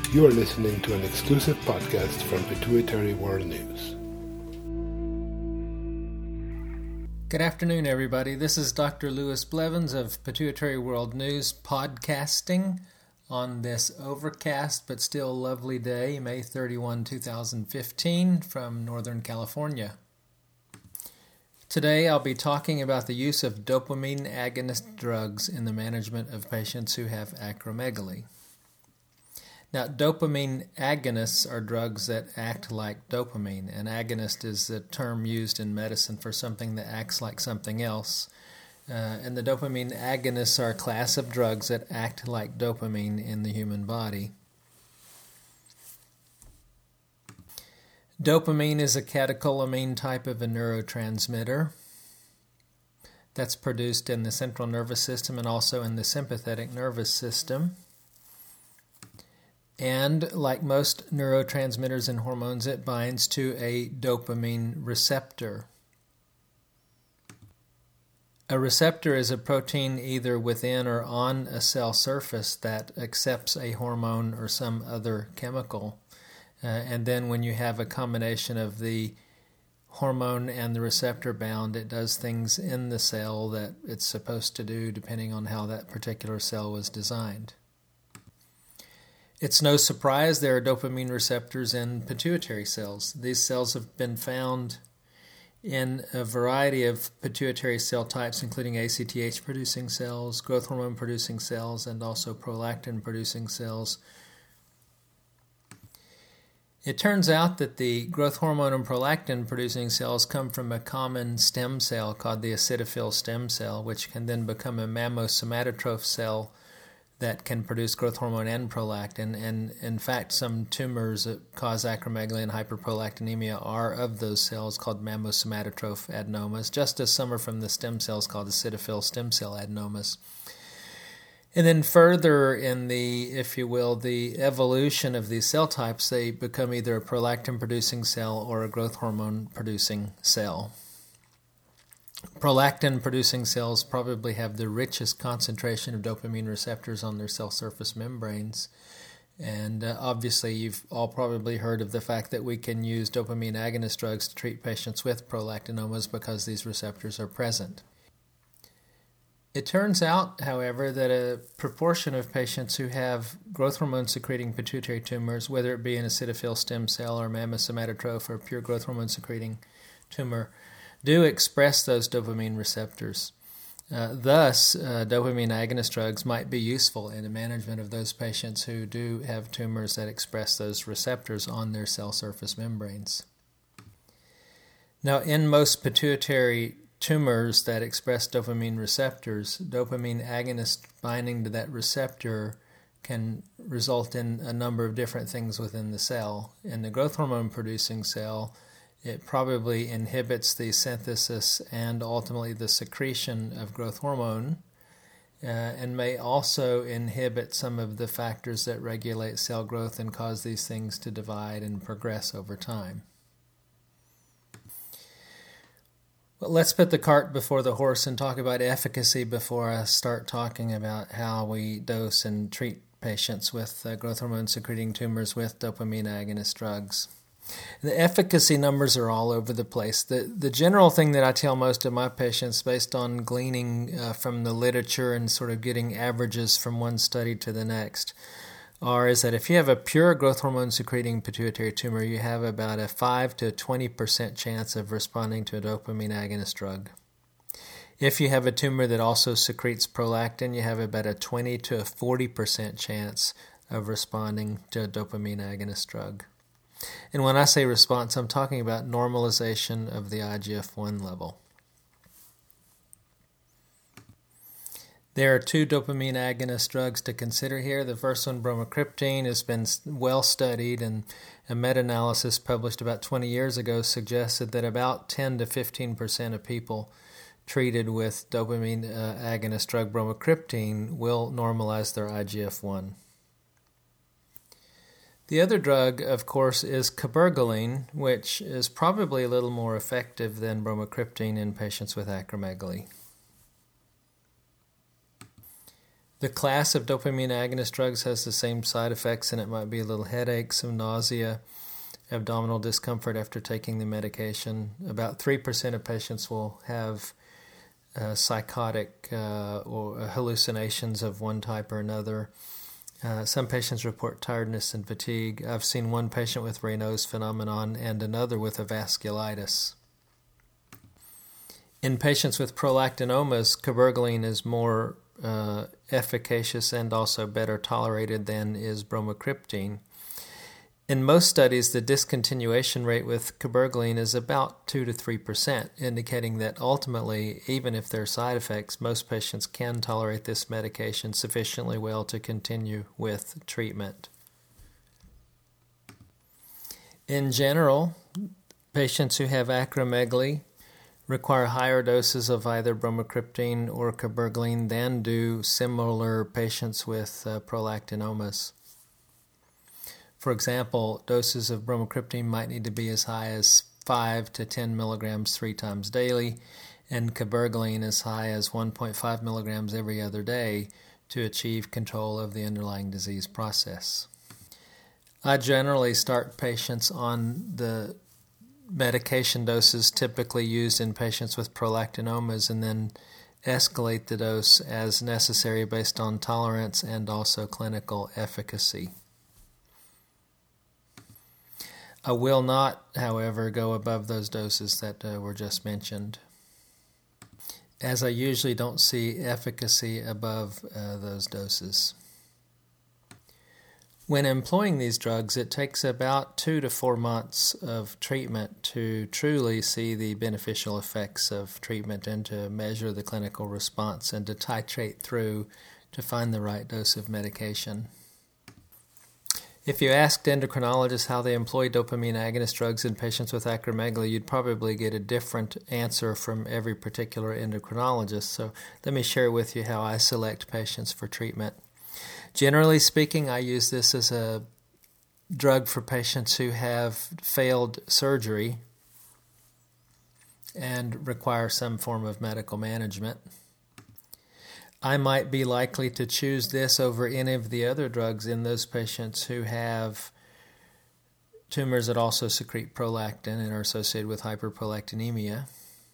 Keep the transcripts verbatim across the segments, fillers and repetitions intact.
You are listening to an exclusive podcast from Pituitary World News. Good afternoon, everybody. This is Doctor Lewis Blevins of Pituitary World News podcasting on this overcast but still lovely day, May thirty-first, two thousand fifteen, from Northern California. Today I'll be talking about the use of dopamine agonist drugs in the management of patients who have acromegaly. Now, dopamine agonists are drugs that act like dopamine. An agonist is the term used in medicine for something that acts like something else. Uh, and the dopamine agonists are a class of drugs that act like dopamine in the human body. Dopamine is a catecholamine type of a neurotransmitter that's produced in the central nervous system and also in the sympathetic nervous system. And like most neurotransmitters and hormones, it binds to a dopamine receptor. A receptor is a protein either within or on a cell surface that accepts a hormone or some other chemical. Uh, and then when you have a combination of the hormone and the receptor bound, it does things in the cell that it's supposed to do depending on how that particular cell was designed. It's no surprise there are dopamine receptors in pituitary cells. These cells have been found in a variety of pituitary cell types, including A C T H-producing cells, growth hormone-producing cells, and also prolactin-producing cells. It turns out that the growth hormone and prolactin-producing cells come from a common stem cell called the acidophil stem cell, which can then become a mammosomatotrophs cell that can produce growth hormone and prolactin. And in fact, some tumors that cause acromegaly and hyperprolactinemia are of those cells called mammosomatotrophs adenomas, just as some are from the stem cells called acidophil stem cell adenomas. And then further in the, if you will, the evolution of these cell types, they become either a prolactin-producing cell or a growth hormone-producing cell. Prolactin-producing cells probably have the richest concentration of dopamine receptors on their cell surface membranes. And uh, obviously, you've all probably heard of the fact that we can use dopamine agonist drugs to treat patients with prolactinomas because these receptors are present. It turns out, however, that a proportion of patients who have growth hormone-secreting pituitary tumors, whether it be an acidophil stem cell or mammosomatotrophs or pure growth hormone-secreting tumor, do express those dopamine receptors. Uh, thus, uh, dopamine agonist drugs might be useful in the management of those patients who do have tumors that express those receptors on their cell surface membranes. Now, in most pituitary tumors that express dopamine receptors, dopamine agonist binding to that receptor can result in a number of different things within the cell. In the growth hormone-producing cell, it probably inhibits the synthesis and ultimately the secretion of growth hormone, uh, and may also inhibit some of the factors that regulate cell growth and cause these things to divide and progress over time. Well, let's put the cart before the horse and talk about efficacy before I start talking about how we dose and treat patients with uh, growth hormone-secreting tumors with dopamine agonist drugs. The efficacy numbers are all over the place. The the general thing that I tell most of my patients based on gleaning uh, from the literature and sort of getting averages from one study to the next are is that if you have a pure growth hormone secreting pituitary tumor, you have about a five to twenty percent chance of responding to a dopamine agonist drug. If you have a tumor that also secretes prolactin, you have about a twenty to forty percent chance of responding to a dopamine agonist drug. And when I say response, I'm talking about normalization of the I G F one level. There are two dopamine agonist drugs to consider here. The first one, bromocriptine, has been well studied, and a meta-analysis published about twenty years ago suggested that about ten to fifteen percent of people treated with dopamine uh, agonist drug bromocriptine will normalize their I G F one. The other drug, of course, is cabergoline, which is probably a little more effective than bromocriptine in patients with acromegaly. The class of dopamine agonist drugs has the same side effects, and it might be a little headache, some nausea, abdominal discomfort after taking the medication. About three percent of patients will have uh, psychotic uh, or hallucinations of one type or another. Uh, some patients report tiredness and fatigue. I've seen one patient with Raynaud's phenomenon and another with a vasculitis. In patients with prolactinomas, cabergoline is more uh, efficacious and also better tolerated than is bromocriptine. In most studies, the discontinuation rate with cabergoline is about two to three percent, indicating that ultimately, even if there are side effects, most patients can tolerate this medication sufficiently well to continue with treatment. In general, patients who have acromegaly require higher doses of either bromocriptine or cabergoline than do similar patients with uh, prolactinomas. For example, doses of bromocriptine might need to be as high as five to ten milligrams three times daily, and cabergoline as high as one point five milligrams every other day to achieve control of the underlying disease process. I generally start patients on the medication doses typically used in patients with prolactinomas and then escalate the dose as necessary based on tolerance and also clinical efficacy. I will not, however, go above those doses that uh, were just mentioned, as I usually don't see efficacy above uh, those doses. When employing these drugs, it takes about two to four months of treatment to truly see the beneficial effects of treatment and to measure the clinical response and to titrate through to find the right dose of medication. If you asked endocrinologists how they employ dopamine agonist drugs in patients with acromegaly, you'd probably get a different answer from every particular endocrinologist. So let me share with you how I select patients for treatment. Generally speaking, I use this as a drug for patients who have failed surgery and require some form of medical management. I might be likely to choose this over any of the other drugs in those patients who have tumors that also secrete prolactin and are associated with hyperprolactinemia.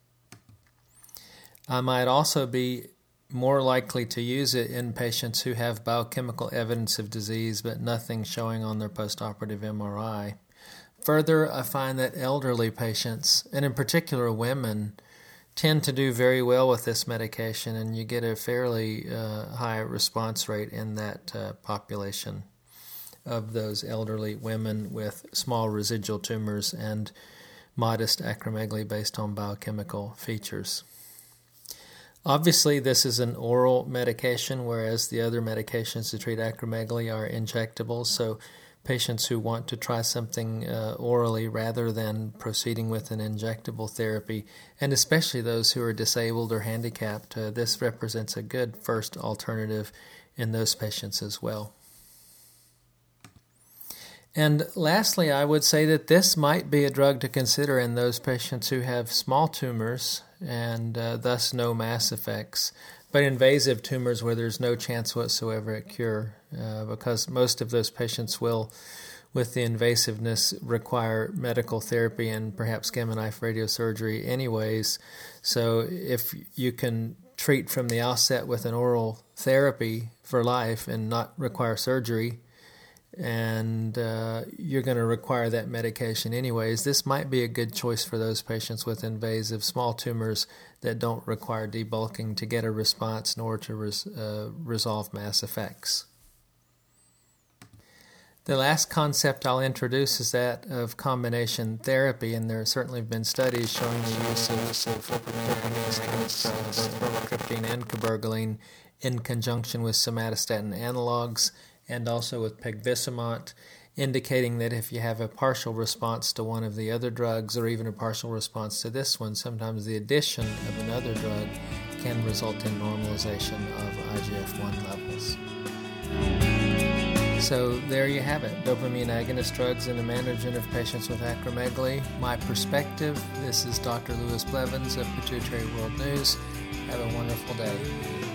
I might also be more likely to use it in patients who have biochemical evidence of disease but nothing showing on their postoperative M R I. Further, I find that elderly patients, and in particular women, tend to do very well with this medication, and you get a fairly uh, high response rate in that uh, population of those elderly women with small residual tumors and modest acromegaly based on biochemical features. Obviously, this is an oral medication, whereas the other medications to treat acromegaly are injectables, so patients who want to try something uh, orally rather than proceeding with an injectable therapy, and especially those who are disabled or handicapped, uh, this represents a good first alternative in those patients as well. And lastly, I would say that this might be a drug to consider in those patients who have small tumors and uh, thus no mass effects, but invasive tumors where there's no chance whatsoever at cure, uh, because most of those patients will, with the invasiveness, require medical therapy and perhaps gamma knife radiosurgery anyways. So if you can treat from the outset with an oral therapy for life and not require surgery, and uh, you're going to require that medication anyways, this might be a good choice for those patients with invasive small tumors that don't require debulking to get a response nor to res- uh, resolve mass effects. The last concept I'll introduce is that of combination therapy, and there certainly have been studies showing the use of dopamine agonists, uh, both bromocriptine and cabergoline, in conjunction with somatostatin analogs, and also with pegvisomant, indicating that if you have a partial response to one of the other drugs or even a partial response to this one, sometimes the addition of another drug can result in normalization of I G F one levels. So there you have it, dopamine agonist drugs in the management of patients with acromegaly. My perspective, this is Doctor Lewis Blevins of Pituitary World News. Have a wonderful day.